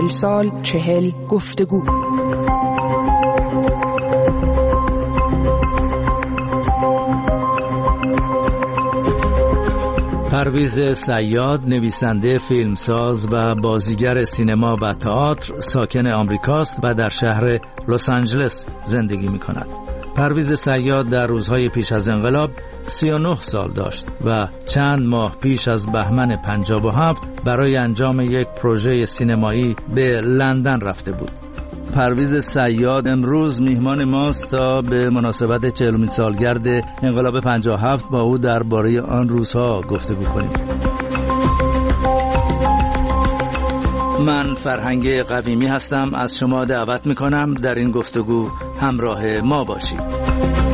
40 سال 40 گفتگو. پرویز صیاد نویسنده، فیلمساز و بازیگر سینما و تئاتر ساکن آمریکاست و در شهر لس آنجلس زندگی می‌کند. پرویز صیاد در روزهای پیش از انقلاب 39 سال داشت و چند ماه پیش از بهمن 57 برای انجام یک پروژه سینمایی به لندن رفته بود. پرویز صیاد امروز میهمان ماست تا به مناسبت 40مین سالگرد انقلاب 57 با او درباره آن روزها گفتگو کنیم. من فرهنگ قویمی هستم، از شما دعوت میکنم در این گفتگو همراه ما باشید.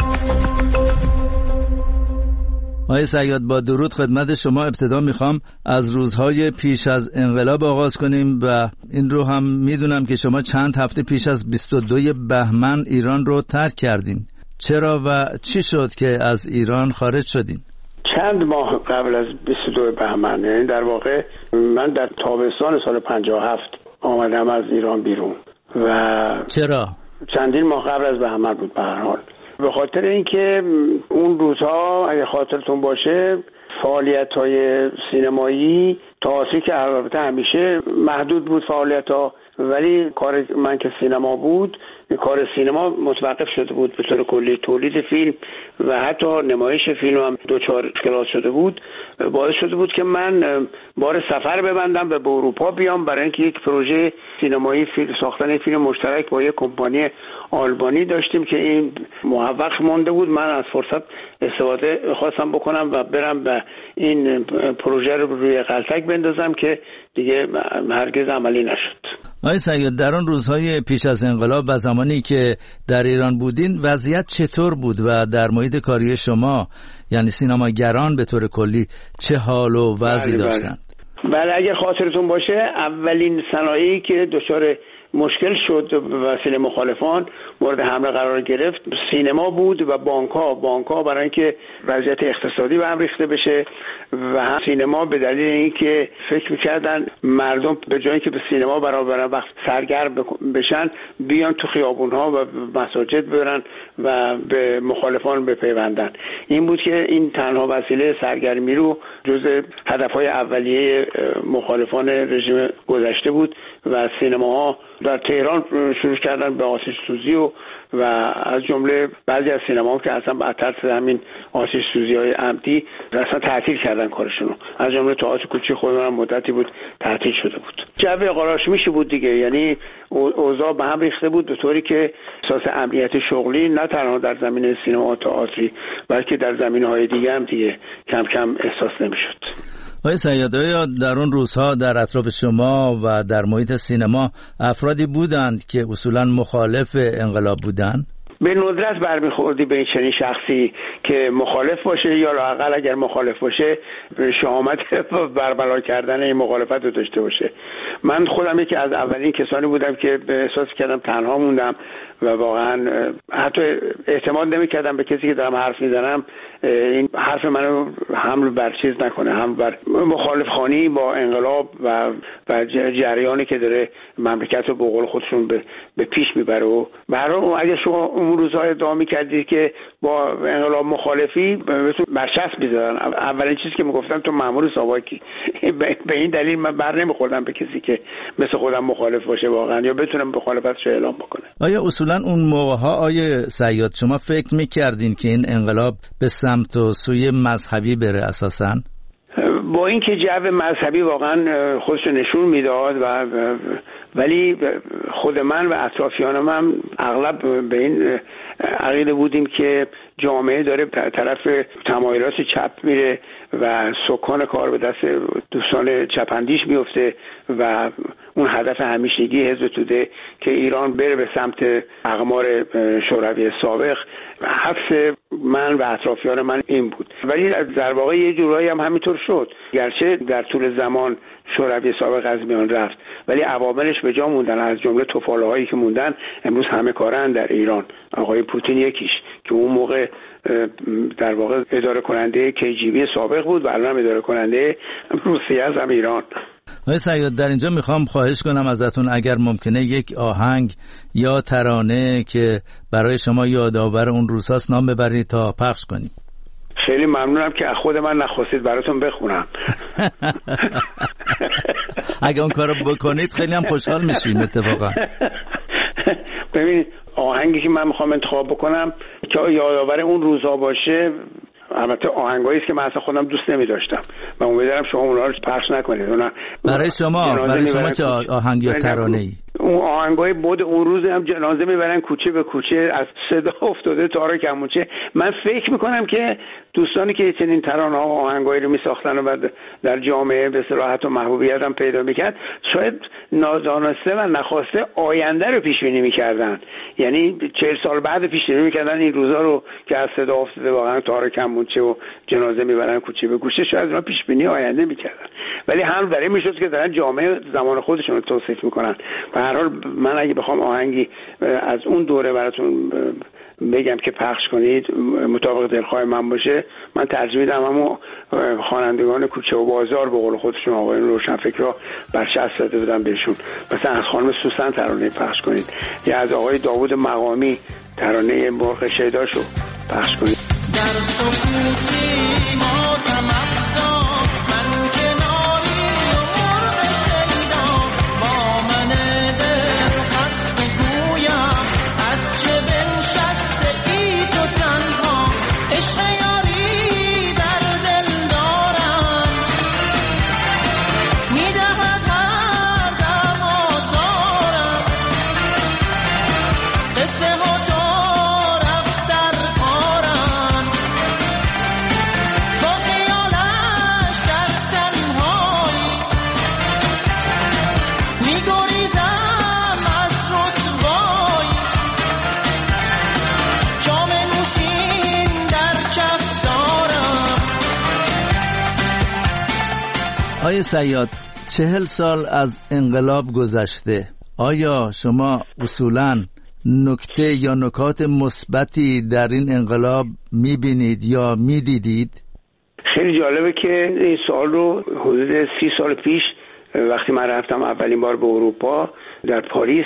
آقای صیاد، با درود خدمت شما. ابتدا میخوام از روزهای پیش از انقلاب آغاز کنیم و این رو هم میدونم که شما چند هفته پیش از 22 بهمن ایران رو ترک کردین. چرا و چی شد که از ایران خارج شدین؟ چند ماه قبل از 22 بهمن، یعنی در واقع من در تابستان سال 57 آمدم از ایران بیرون. و چرا؟ چندین ماه قبل از بهمن بود به هر حال. به خاطر اینکه اون روزها اگه خاطرتون باشه فعالیت‌های سینمایی تئاتری که البته همیشه محدود بود فعالیت‌ها، ولی کار من که سینما بود، کار سینما متوقف شده بود به طور کلی. تولید فیلم و حتی نمایش فیلم هم دچار اشکالات شده بود. باعث شده بود که من بار سفر ببندم و به اروپا بیام برای اینکه یک پروژه سینمایی ساختن فیلم مشترک با یک کمپانی آلبانی داشتیم که این موفق مونده بود. من از فرصت استفاده خواستم بکنم و برم و این پروژه رو روی غلطک بندازم که دیگه هرگز عملی نشد. آقای صیاد، در آن روزهای پیش از انقلاب و زمانی که در ایران بودین وضعیت چطور بود و در محیط کاری شما یعنی سینماگران به طور کلی چه حال و وضعی داشتن؟ بله اگر خاطرتون باشه اولین صنایعی که دچار مشکل شد وسیله مخالفان مورد حمله قرار گرفت سینما بود و بانک‌ها برای اینکه وضعیت اقتصادی به هم ریخته بشه و هم سینما به دلیل اینکه فکر می‌کردن مردم به جایی که به سینما برابر وقت سرگرم بشن بیان تو خیابون‌ها و مساجد برن و به مخالفان بپیوندن. این بود که این تنها وسیله سرگرمی رو جزء هدف‌های اولیه مخالفان رژیم گذشته بود و سینماها در تهران شروع کردن به آتش سوزی و از جمله بعضی از سینماها که اصلا به ترس همین آتش سوزی‌های عمدی اصلا تعطیل کردن کارشون. از جمله تئاتر کوچه خودمون هم مدتی بود تعطیل شده بود. جو قاراشمیشی بود دیگه، یعنی اوضاع به هم ریخته بود به طوری که احساس امنیت شغلی نه تنها در زمینه سینما و تئاتری بلکه در زمینه‌های دیگه هم دیگه کم کم احساس نمی‌شد. آقای صیاد، آیا در اون روزها در اطراف شما و در محیط سینما افرادی بودند که اصولاً مخالف انقلاب بودند؟ به ندرت برمیخوردی به این چنین شخصی که مخالف باشه یا لااقل اگر مخالف باشه شهامت بربلا کردن این مخالفت رو داشته باشه. من خودم یکی از اولین کسانی بودم که احساس کردم تنها موندم و واقعا حتی اعتماد نمی‌کردم به کسی که دارم حرف میزنم این حرف منو حمل بر چیز نکنه، هم بر مخالف خوانی با انقلاب و جریانی که داره مملکت رو به قول خودشون به پیش میبره. و برای اگه شما اون روزها ادعا می‌کردید که با انقلاب مخالفی بهتون برچسب می‌زدن، اولین چیزی که میگفتن تو مأمور ساواکی. به این دلیل من بر نمیخوردم به کسی که مثل خودم مخالف باشه واقعا یا بتونم مخالفتش رو اعلام بکنه. آیا اصولا اون موقع‌ها آیه صیاد شما فکر می‌کردین که این انقلاب به سمت و سوی مذهبی بره اساساً؟ با اینکه جو مذهبی واقعا خودش نشون میداد ولی خود من و اطرافیانم هم اغلب به این عقیده بودیم که جامعه داره طرف تمایلات چپ میره و سکان کار به دست دوستان چپندیش میفته و اون هدف همیشگی حزب توده که ایران بره به سمت اقمار شوروی سابق، حفظ من و اطرافیان من این بود. ولی در واقع یه جورایی هم همینطور شد، گرچه در طول زمان شوروی سابق از میان رفت ولی عواملش به جا موندن. از جمله توفاله هایی که موندن امروز همه کارن در ایران، آقای پوتین یکیش که اون موقع در واقع اداره کننده KGB سابق بود و الان اداره کننده روسیه از ایران. آقای صیاد، در اینجا میخوام خواهش کنم ازتون اگر ممکنه یک آهنگ یا ترانه که برای شما یادآور اون روزهاست نام ببرید تا پخش کنیم. خیلی ممنونم که خود من نخواستید براتون بخونم. اگه اون کارو بکنید خیلی هم خوشحال میشیم اتفاقا. ببینید آهنگی که من میخوام انتخاب بکنم که یادآور اون روزها باشه، البته آهنگایی است که من اصلا خودم دوست نمی‌داشتم و امیدوارم شما اونها رو پخش نکنید. برای شما چه آهنگ یا ترانه‌ای؟ اون آهنگای بود اون روز هم جنازه میبرن کوچه به کوچه، از صدا افتاده تار کمونچه. من فکر میکنم که دوستانی که چنین ترانه ها و آهنگایی رو میساختن و در جامعه به صراحت و محبوبیت هم پیدا میکرد، شاید نادانسته و نخواسته آینده رو پیش بینی میکردن. یعنی 40 سال بعد پیش بینی میکردن این روزا رو که از صدا افتاده واقعا تار کمونچه و جنازه میبرن کوچه به کوچه، شاید اونا پیش بینی آینده میکردن، ولی هم برای میشد که دارن جامعه زمان خودشون رو توصیف میکنن. به هر حال من اگه بخوام آهنگی از اون دوره براتون بگم که پخش کنید مطابق دلخواه من باشه، من ترجیح میدم همون خوانندگان کوچه و بازار به قول خودشون آقایون روشنفکرها برچسب زده بودن بهشون. مثلا از خانم سوسن ترانه پخش کنید یا از آقای داوود مقامی ترانه مرغ شیداشو پخش کنید. در سکوتی ما تمام من کناری و مرغ شیدا با من دل خست گویم از چه بنشسته ای تو تنها، عشق یاری در دل دارم میدهد هر دم آزارم، قصه ها تو رفت در کارم با خیالش در تنهایی میگریزم از رسوایی، جام نوشین در کف دارم. آقای صیاد، 40 سال از انقلاب گذشته، آیا شما اصولاً نکته یا نکات مثبتی در این انقلاب میبینید یا میدیدید؟ خیلی جالبه که این سوال رو حدود 30 سال پیش وقتی من رفتم اولین بار به اروپا در پاریس،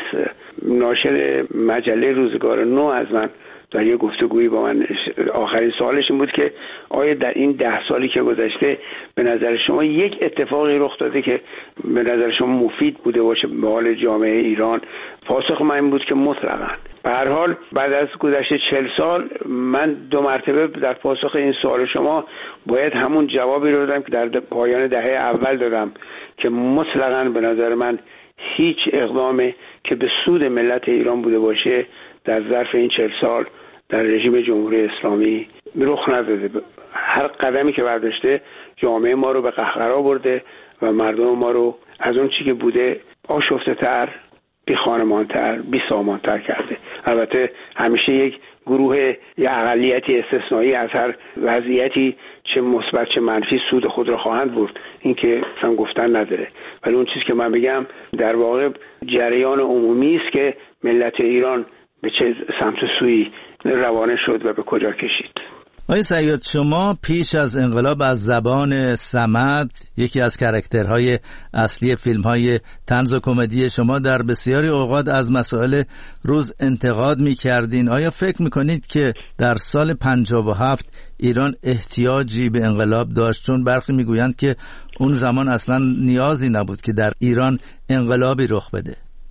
ناشر مجله روزگار نو از من در یه گفتگویی با من آخرین سوالش این بود که آیا در این 10 سالی که گذشته به نظر شما یک اتفاقی رخ داده که به نظر شما مفید بوده باشه به حال جامعه ایران؟ پاسخ من این بود که مطلقاً. به هر حال بعد از گذشته 40 سال من 2 مرتبه در پاسخ این سوال شما باید همون جوابی رو بدم که در پایان دهه اول دادم که مطلقاً به نظر من هیچ اقدامی که به سود ملت ایران بوده باشه در ظرف این 40 سال در رژیم جمهوری اسلامی رخ نداده. هر قدمی که برداشته جامعه ما رو به قهقرا برده و مردم ما رو از اون چی که بوده آشفته تر، بی خانمانتر، بی سامانتر کرده. البته همیشه یک گروه یا اقلیتی استثنایی از هر وضعیتی چه مثبت چه منفی سود خود را خواهند برد، این که اصلا گفتن نداره. ولی اون چیزی که من بگم در واقع جریان عمومی است که ملت ایران به چه سمت و سوی روانه شد و به کجا کشید. آقای صیاد، شما پیش از انقلاب از زبان صمد، یکی از کاراکترهای اصلی فیلم‌های طنز و کمدی شما، در بسیاری اوقات از مسائل روز انتقاد می‌کردین. آیا فکر می‌کنید که در سال 57 ایران احتیاجی به انقلاب داشت؟ چون برخی می‌گویند که اون زمان اصلاً نیازی نبود که در ایران انقلابی رخ بده.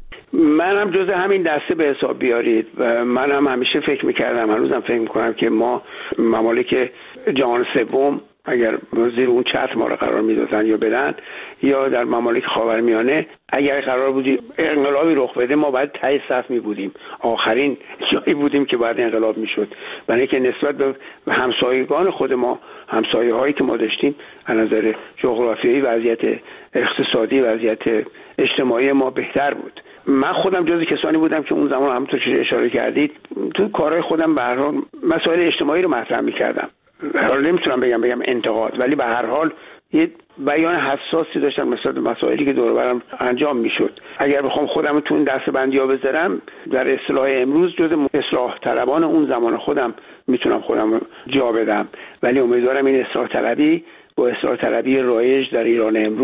من هم جز همین دسته به حساب بیارید و من هم همیشه فکر میکردم، هنوزم فکر میکنم که ما ممالک جهان سوم اگر زیر اون چتر ما رو قرار میدادن یا بدن، یا در ممالک خاورمیانه اگر قرار بودی انقلابی رخ بده ما باید ته صف می بودیم، آخرین جایی بودیم که باید انقلاب میشد. برای اینکه نسبت به همسایگان خود ما، همسایه هایی که ما داشتیم از نظر جغرافیایی وضعیت اقتصادی، وضعیت اجتماعی ما بهتر بود. من خودم جزو کسانی بودم که اون زمان همونطور که اشاره کردید تو کارهای خودم به هر حال مسائل اجتماعی رو مطرح می‌کردم. حالا نمیتونم بگم انتقاد، ولی به هر حال یه بیان حساسی داشتم نسبت به مسائلی که دور و برم انجام میشد. اگر بخوام خودم تو این دسته‌بندی‌ها بذارم، در اصطلاح امروز جز اصلاح طلبان اون زمان خودم میتونم خودم جا بدم، ولی امیدوارم این اصلاح طلبی با اصلاح طلبی رایج در ایران امروز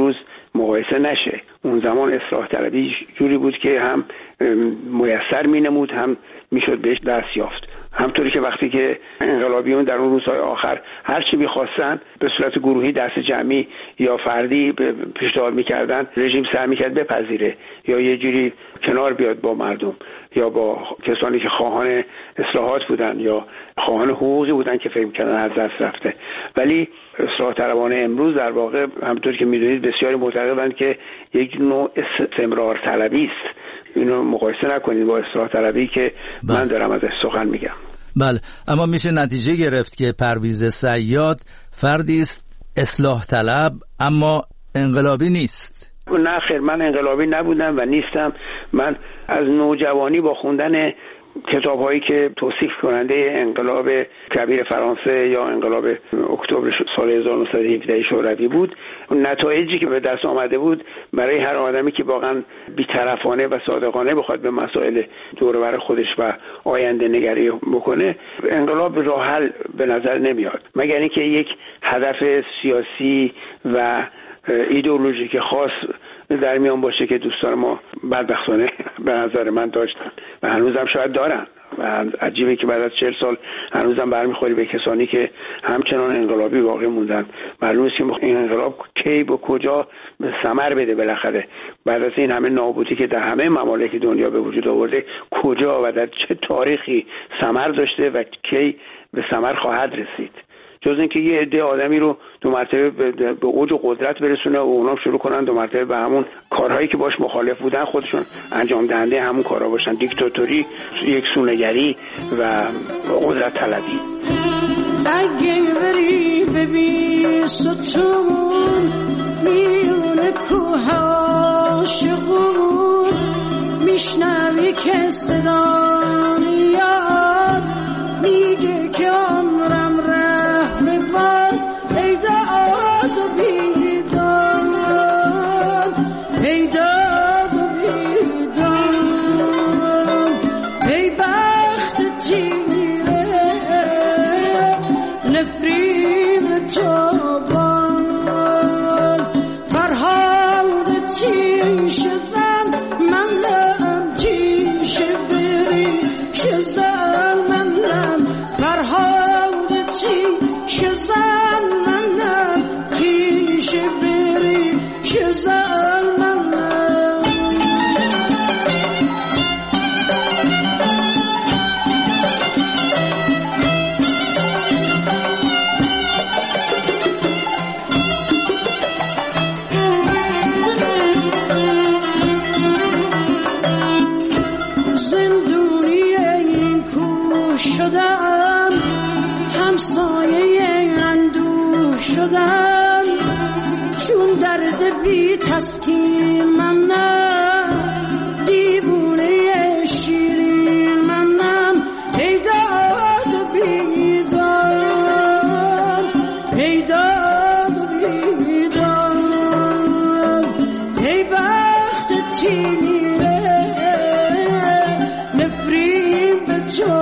مقایسه نشه. اون زمان اصلاح طلبی جوری بود که هم میسر مینمود هم میشد بهش دست یافت. همطوری که وقتی که انقلابیون در اون روزهای آخر هر چی می‌خواستن به صورت گروهی، دست جمعی یا فردی پیشنهاد می‌کردن، رژیم سعی می‌کرد بپذیره یا یه جوری کنار بیاد با مردم یا با کسانی که خواهان اصلاحات بودن یا خواهان حقوقی بودن که فکر می‌کردن از دست رفته. ولی اصلاح طلبان امروز در واقع همطور که می‌دونید بسیاری معتقدند که یک نوع استمرار طلبی است. اینو مقایسه نکنید با اصلاح طلبی که من دارم ازش سخن میگم. بله، اما میشه نتیجه گرفت که پرویز صیاد فردی است اصلاح طلب اما انقلابی نیست. نه خیر، من انقلابی نبودم و نیستم. من از نوجوانی با خوندن کتاب‌هایی که توصیف کننده انقلاب کبیر فرانسه یا انقلاب اکتبر سال 1917 شوروی بود، نتایجی که به دست آمده بود برای هر آدمی که واقعا بی‌طرفانه و صادقانه بخواد به مسائل دور و بر خودش و آینده نگری بکنه، انقلاب راه حل به نظر نمیاد مگر اینکه یک هدف سیاسی و ایدئولوژیک خاص در میان باشه که دوستان ما بدبختانه به نظر من داشتن و هنوزم شاید دارن و عجیبه که بعد از 40 سال هنوزم برمیخوری به کسانی که همچنان انقلابی واقع موندن. معلومه که این انقلاب کی و کجا به ثمر بده بالاخره بعد از این همه نابودی که در همه ممالک دنیا به وجود آورده، کجا و در چه تاریخی ثمر داشته و کی به ثمر خواهد رسید. جز اینکه یه عده آدمی رو دو مرتبه به اوج و قدرت برسونه و اونا شروع کنن دو مرتبه به همون کارهایی که باش مخالف بودن خودشون انجام دهنده همون کارها باشن، دیکتاتوری، یک سونگری و قدرت طلبی. اگه بری ببین ستون میونه کوه عاشقون، میشنوی که صدا میاد میگه که عمرم رفت باد، ای داد و بیداد، ای داد و بیداد، ای بخت تیره نفرین جوان، فرهاد تیش زن منم تیش بری شزن، منم فرهاد تیش زن منم تیش بری شزن منم. زندونی این کوه شدم، همسایه اندوه شدم، چون درد بی تسکین منم، دیوونه شیرین منم، ای داد و بیداد، ای داد و بیداد، ای بخت تیره نفرین به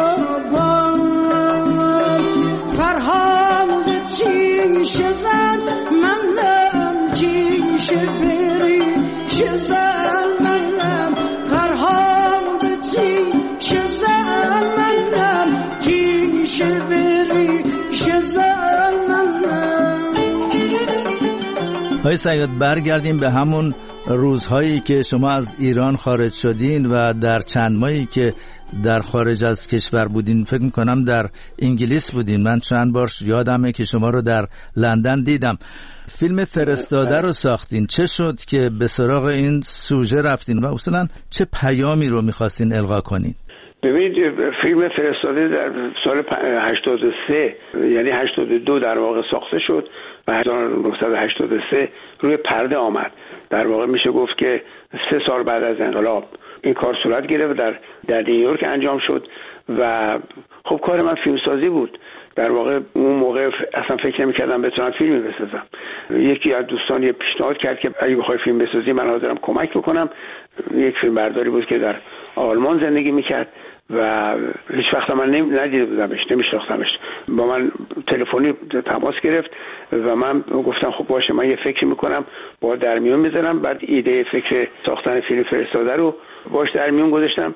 جوان، فرهاد تیش زن منم تیش بری شزن منم، فرهاد تیش زن منم تیش بری شزن منم. های صیاد، برگردیم به همون روزهایی که شما از ایران خارج شدین و در چند ماهی که در خارج از کشور بودین، فکر میکنم در انگلیس بودین. من چند بار یادمه که شما رو در لندن دیدم. فیلم فرستاده رو ساختین. چه شد که به سراغ این سوژه رفتین و اصلا چه پیامی رو میخواستین القا کنین؟ ببینید، فیلم فرستاده در سال 83 یعنی 82 در واقع ساخته شد و 1983 روی پرده آمد. در واقع میشه گفت که 3 سال بعد از انقلاب این کار صورت گرفت، در نیویورک انجام شد و خب کار من فیلمسازی بود. در واقع اون موقع اصلا فکر نمی‌کردم بتونم فیلمی بسازم. یکی از دوستان یه پیشنهاد کرد که اگه بخوای فیلم بسازی من حاضرم کمک بکنم. یک فیلم برداری بود که در آلمان زندگی میکرد و هیچ وقت من ندیده بودمش، نمیشناختمش. با من تلفنی تماس گرفت و من گفتم خب باشه، من یه فکر میکنم با در میون میذارم. بعد ایده فکر ساختن فیلم فرستاده رو باش در میون گذاشتم.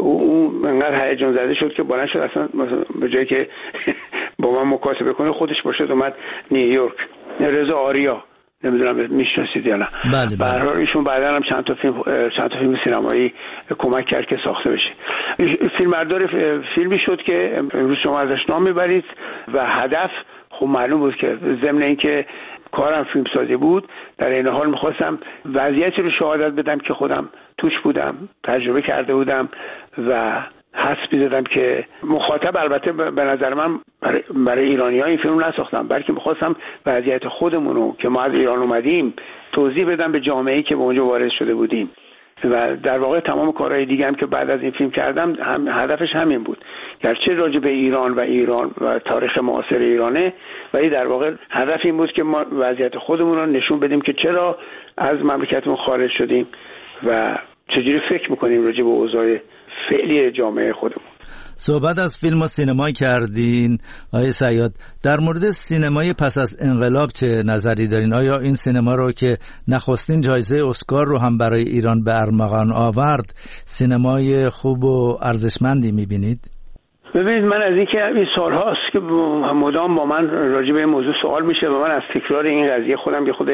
او انقدر هیجان زده شد که بلند شد، اصلا به جایی که با من مکاتبه کنه خودش باشه اومد نیویورک. رضا آریا، نمیدونم میشناسید یا نه. بله. به هر حال ایشون بعدا هم چند تا فیلم سینمایی کمک کرد که ساخته بشه. فیلمبردار فیلمی شد که امروز شما ازش نام میبرید و هدف خب معلوم بود که ضمن اینکه کارم فیلم سازی بود، در این حال میخواستم وضعیتی رو شهادت بدم که خودم توش بودم، تجربه کرده بودم و حس می‌دادم که مخاطب، البته به نظر من برای ایرانی‌ها این فیلم نساختم، بلکه می‌خواستم وضعیت خودمون که ما از ایران اومدیم توضیح بدم به جامعه‌ای که به اونجا وارد شده بودیم. و در واقع تمام کارهای دیگه هم که بعد از این فیلم کردم هدفش همین بود، گرچه راجع به ایران و تاریخ معاصر ایرانه، ولی در واقع هدف این بود که ما وضعیت خودمون رو نشون بدیم که چرا از مملکتمون خارج شدیم و چجوری فکر می‌کنیم راجع به اوضاع فعلی جامعه خودمون. صحبت از فیلم و سینما کردین آقای صیاد. در مورد سینمای پس از انقلاب چه نظری دارین؟ آیا این سینما رو که نخستین جایزه اسکار رو هم برای ایران به ارمغان آورد سینمای خوب و ارزشمندی می‌بینید؟ ببینید، من از اینکه این سال‌هاست که مدام با من راجع به این موضوع سوال میشه و من از تکرار این قضیه خودم یه خود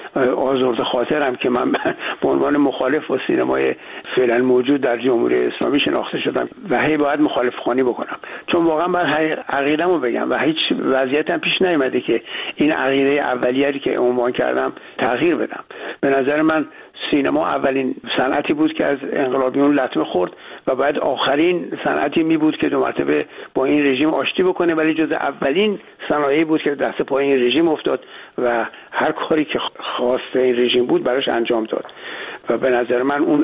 آزرده خاطرم که من به عنوان مخالف با سینمای فعلا موجود در جمهوری اسلامی شناخته شدم و هی باید مخالف خوانی بکنم، چون واقعا باید عقیده‌مو بگم و هیچ وضعیتم پیش نیامده که این عقیده اولیه‌ای که عنوان کردم تغییر بدم. به نظر من سینما اولین صنعتی بود که از انقلابیون لطمه خورد و بعد آخرین صنعتی می بود که دو مرتبه با این رژیم آشتی بکنه، ولی جز اولین صنایعی بود که دست پای این رژیم افتاد و هر کاری که خواسته این رژیم بود براش انجام داد. و به نظر من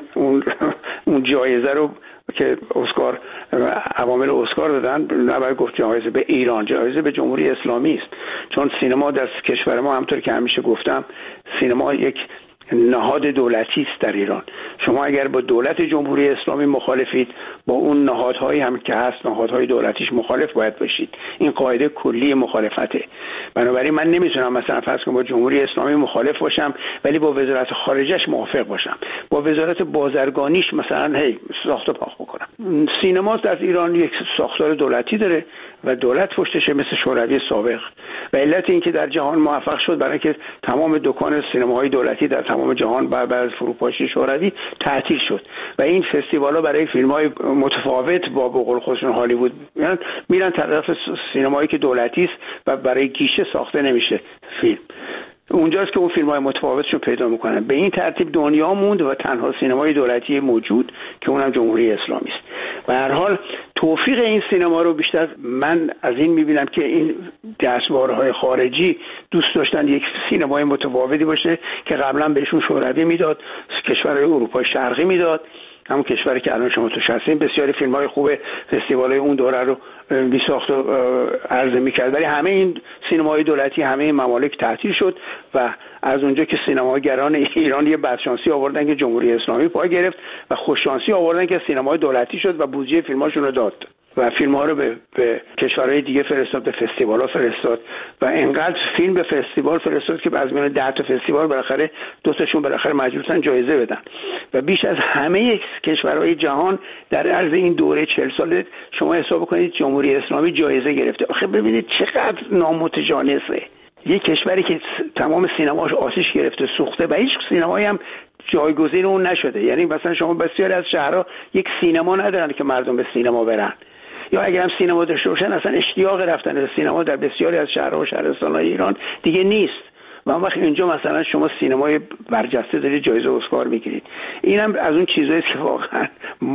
اون جایزه رو که اسکار، عوامل اسکار دادن، نباید گفت جایزه به ایران، جایزه به جمهوری اسلامی است، چون سینما در کشور ما همونطور که همیشه گفتم سینما یک نهاد دولتی است در ایران. شما اگر با دولت جمهوری اسلامی مخالفید، با اون نهادهایی هم که هست، نهادهای دولتیش مخالف باید باشید. این قاعده کلی مخالفته. بنابراین من نمیتونم مثلا فرض کنم با جمهوری اسلامی مخالف باشم ولی با وزارت خارجه‌اش موافق باشم، با وزارت بازرگانیش مثلا ساخت و پاخ بکنم. سینما در ایران یک ساختار دولتی داره و دولت پشتشه، مثل شوروی سابق. و علت این که در جهان موفق شد برای اینکه تمام دکان سینماهای دولتی در تمام جهان بعد از فروپاشی شوروی تعطیل شد و این فستیوالا برای فیلم‌های متفاوت با به قول خودشون هالیوود میرن طرف سینمایی که دولتی است و برای گیشه ساخته نمیشه فیلم. اونجاست که اون فیلم‌های متفاوتشو پیدا میکنن. به این ترتیب دنیا موند و تنها سینمای دولتی موجود که اونم جمهوری اسلامی است. به هر حال توفیق این سینما رو بیشتر من از این میبینم که این دستوارهای خارجی دوست داشتن یک سینمای متفاوتی باشه که قبلا بهشون شوروی میداد، کشورهای اروپای شرقی میداد، همون کشوری که الان شما توش هستین. بسیاری فیلم‌های خوب فستیوال‌های اون دوره رو می‌ساخت و عرضه می‌کرد، ولی همه این سینماهای دولتی همه این ممالک تعطیل شد و از اونجا که سینماگران ایران یه بدشانسی آوردن که جمهوری اسلامی پا گرفت و خوششانسی آوردن که سینمای دولتی شد و بودجه فیلم‌هاشون رو داد و فیلم‌ها رو به کشورهای دیگه فرستاد، به فستیوال‌ها فرستاد و انقدر فیلم به فستیوال فرستاد که از میان 10 تا فستیوال بالاخره 2 تاشون بالاخره مجبور شدن جایزه بدن و بیش از همه کشورهای جهان در عرض این دوره 40 ساله شما حساب کنید جمهوری اسلامی جایزه گرفته. آخه ببینید چقدر نامتجانسه، یک کشوری که تمام سینماش آتش گرفته، سوخته و هیچ سینمایی هم جایگزین اون نشده. یعنی مثلا شما بسیاری از شهرها یک سینما ندارن که مردم به سینما برن، یا اگر هم سینما داشته باشن اصلا اشتیاق رفتن به سینما در بسیاری از شهرها و شهرستان‌های ایران دیگه نیست. و اون وقت اینجا مثلا شما سینمای برجسته دارید جایزه اسکار میگیرید. اینم از اون چیزایی که واقعا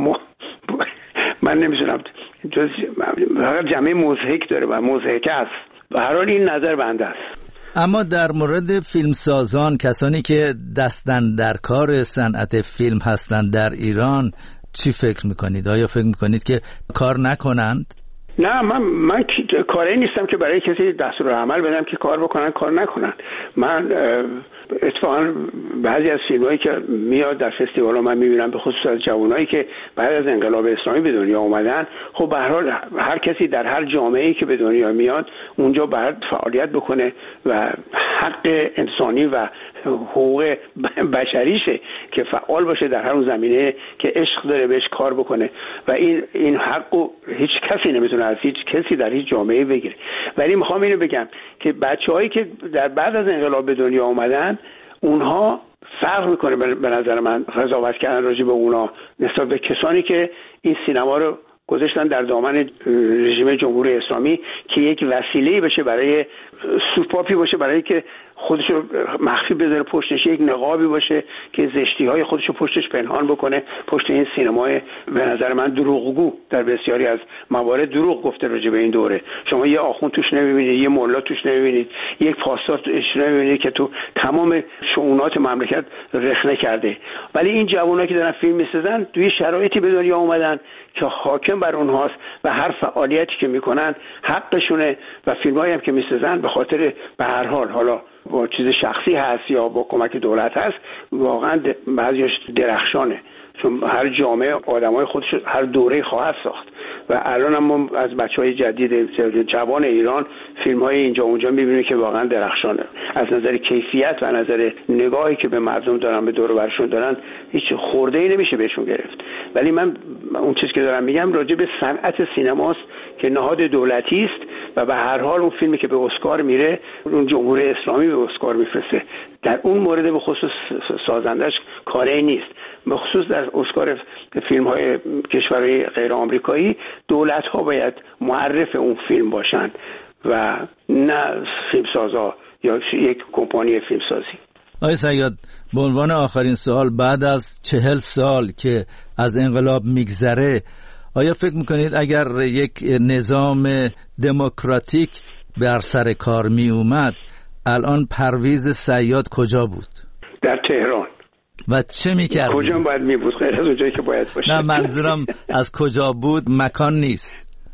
من نمی‌دونم فقط جمعه مضحک داره و مضحک است. به هر حال این نظر بنده است. اما در مورد فیلمسازان، کسانی که دستن در کار صنعت فیلم هستند در ایران چی فکر میکنید؟ آیا فکر میکنید که کار نکنند؟ نه، من کاری نیستم که برای کسی دستورالعمل بدم که کار بکنن کار نکنن. من اتفاقا بعضی از فیلمایی که میاد در فستیوالا من میبینم، به خصوص از جوانایی که بعد از انقلاب اسلامی به دنیا اومدن، خب به هر حال هر کسی در هر جامعه‌ای که به دنیا میاد اونجا باید فعالیت بکنه و حق انسانی و حقوق بشریشه که فعال باشه در هر اون زمینه که عشق داره بهش کار بکنه و این حقو هیچ کسی نمیتونه از هیچ کسی در هیچ جامعه بگیره. ولی میخوام اینو بگم که بچه‌هایی که در بعد از انقلاب به دنیا اومدن، اونها فرق میکنه به نظر من قضاوت کردن راجع به اونا نسبت به کسانی که این سینما رو گذاشتن در دامن رژیم جمهوری اسلامی که یک وسیله بشه برای سوپاپی باشه، برای که خودشو مخفی بذاره پشتش، یک نقابی باشه که زشتی‌های خودشو پشتش پنهان بکنه، پشت این سینمای به نظر من دروغگو در بسیاری از موارد دروغ گفته راجع به این دوره. شما یه آخوند توش نمی‌بینید، یه ملا توش نمی‌بینید، یک پاسدار توش نمی‌بینید که تو تمام شؤونات مملکت رخنه کرده. ولی این جوانایی که دارن فیلم می‌سازن توی شرایطی به دنیا اومدن که حاکم بر اونهاست و هر فعالیتی که میکنن حقشونه و فیلمایی هم که میسازن به خاطر به هر حال حالا با چیز شخصی هست یا با کمک دولت هست، واقعا بعضیش درخشانه، چون هر جامعه آدمای خودش هر دوره خواهد ساخت و الان هم ما از بچهای جدید جوان ایران فیلم‌های اینجا اونجا می‌بینیم که واقعا درخشانه. از نظر کیفیت و نظر نگاهی که به مردم دارن، به دور و برشون دارن، هیچ خورده‌ای نمیشه بهشون گرفت. ولی من اون چیزی که دارم میگم راجع به صنعت سینماست که نهاد دولتی است و به هر حال اون فیلمی که به اسکار میره، اون جمهوری اسلامی به اسکار میفرسته، در اون مورد به خصوص سازندش کاری نیست. به خصوص در اسکار فیلم‌های کشورهای غیر آمریکایی دولت‌ها باید معرف اون فیلم باشن و نه فیلمسازا یا یک کمپانی فیلمسازی. آقای صیاد، به عنوان آخرین سوال، بعد از 40 سال که از انقلاب میگذره، آیا فکر میکنید اگر یک نظام دموکراتیک بر سر کار می اومد، الان پرویز صیاد کجا بود؟ در تهران. و چه میکرد؟ کجا باید می بود غیر از اونجایی که باید باشه؟ نه، منظورم از کجا بود، مکان نیست.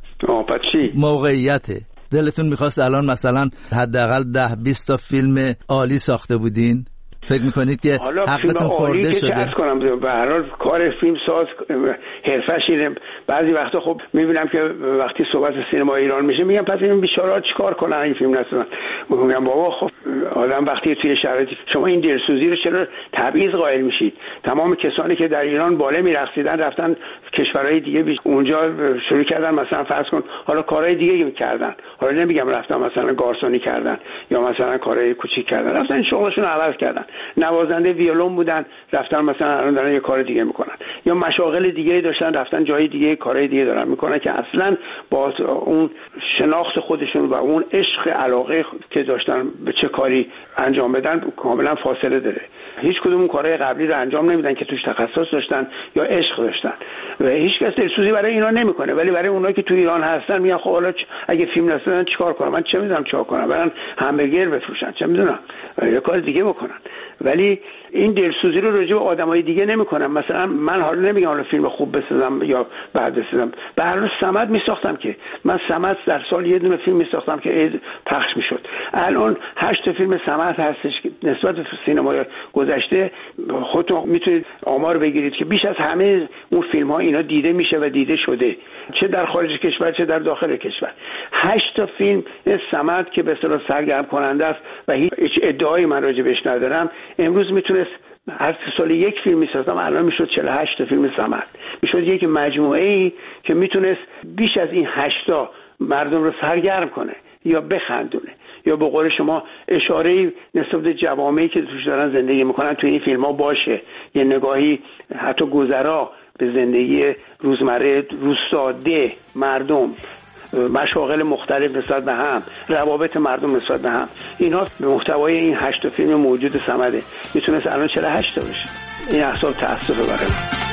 پس چی؟ موقعیته. دلتون میخواست الان مثلا حداقل 10-20 تا فیلم عالی ساخته بودین؟ فکر میکنید که حقتون خورده شده؟ حالا کنم به هر حال کار فیلم ساز حرفش اینه. بعضی وقتا خب میبینم که وقتی صحبت سینما ایران میشه میگم پس این بیچاره‌ها چیکار کنن این فیلم نسازن. میگم بابا خب آدم وقتی توی شرایطی شما این دلسوزی رو چرا تبعیض قائل میشید؟ تمام کسانی که در ایران باله میرقصیدن رفتن کشورهای دیگه اونجا شروع کردن، مثلا فرض کن حالا کارهای دیگه کردن، حالا نمیگم رفتن مثلا گارسونی کردن یا مثلا کارهای کوچیک کردن، رفتن شغلشون رو عوض کردن، نوازنده ویولون بودن رفتن مثلا الان دارن یه کار دیگه میکنن، یا مشاغل دیگه داشتن رفتن جای دیگه کارهای دیگه دارن میکنن که اصلا با اون شناخت خودشون و اون عشق علاقه که داشتن به چه کاری انجام بدن کاملا فاصله داره. هیچ کدوم اون کارهای قبلی رو انجام نمیدن که توش تخصص داشتن یا عشق داشتن و هیچ کس دلسوزی برای اینا نمیکنه. ولی برای اونایی که تو ایران هستن میگن خب حالا اگه فیلم نسازن چیکار کنم؟ من چه میدونم چیکار کنم؟ برن همبرگر بفروشن، چه میدونم یه کار دیگه بکنن. ولی این دلسوزی رو راجع به آدمای دیگه نمیکنم. مثلا من حالا نمیگم حالا فیلم خوب بسازم یا بعد بسازم، به هر حال صمد میساختم که من صمد در سال یه دونه فیلم میساختم که عید پخش میشد. الان 8 فیلم صمد هستش که نسبت به سینمای گذشته خودتون میتونید آمار بگیرید که بیش از همه اون فیلم ها اینا دیده میشه و دیده شده، چه در خارج کشور چه در داخل کشور. 8 فیلم صمد که به اصطلاح سرگرم کننده است و هیچ ادعایی من راجع بهش ندارم، امروز میتونست هر سال یک فیلم میسازم، الان میشد 48 فیلم صمد، میشد یک مجموعه‌ای که میتونست بیش از این 8 مردم رو سرگرم کنه یا بخندونه یا به قول شما اشاره‌ای نسبت به جوامعی که توش دارن زندگی میکنن توی این فیلم‌ها باشه، یه نگاهی حتی گذرا به زندگی روزمره روستاده مردم، مشاغل مختلف نسبت به هم، روابط مردم نسبت به هم، اینها به محتوای این 8 فیلم موجود صمده میتونست الان 48 بشه. این احساس تأسفه برای من.